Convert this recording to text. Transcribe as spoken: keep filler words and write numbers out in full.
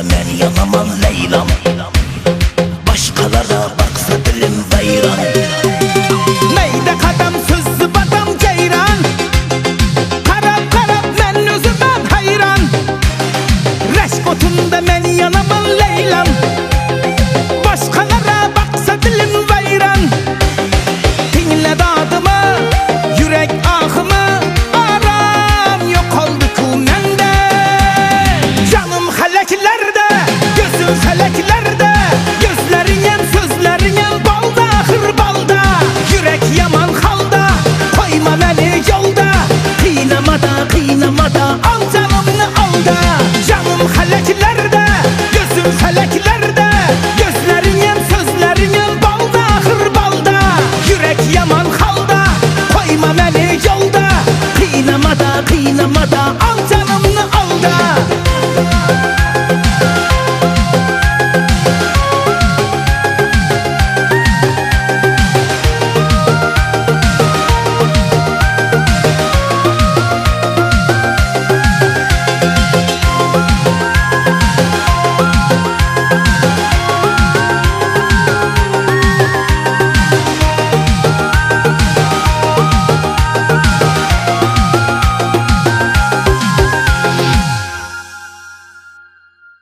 mən yanamam Leylam. Başqalara baxsa dilim vayran. Meydə qadam sözlü badam ceyran. Qarab qarab mən özüməm hayran. Rəşq otunda mən yanamam Leylam. Başqalara baxsa dilim vayran. Dinlə dadımı, yürək ahımı, aram yox oldu ku məndə. Canım xələklərdə, gözüm fələklərdə, gözləriyəm, sözləriyəm balda, axır balda. Yürək yaman xalda, qoyma məni yolda. Qiynamada, qiynamada, al canımını al da. Canım xələklərdə, gözüm fələklərdə,